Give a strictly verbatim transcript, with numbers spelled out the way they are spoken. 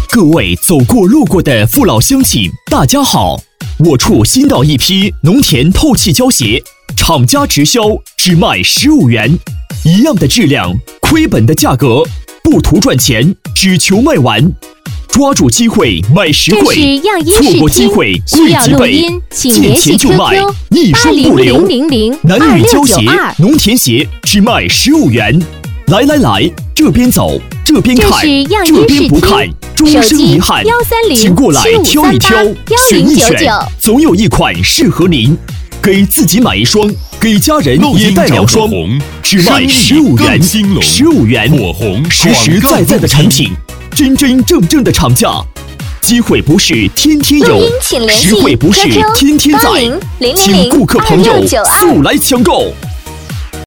各位走过路过的父老乡亲，大家好！我处新到一批农田透气胶鞋，厂家直销只卖十五元，一样的质量，亏本的价格，不图赚钱，只求卖完。抓住机会买实惠，错过机会贵几倍。见钱就卖，一双不留。男女胶鞋、农田鞋只卖十五元。来来来，这边走，这边看，这边不看，终生遗憾。请过来挑一挑，选一选，总有一款适合您。给自己买一双，给家人也带两双，只卖十五元，十五元，实实在在的产品，真真正正的厂价。机会不是天天有，实惠不是天天在，请顾客朋友速来抢购。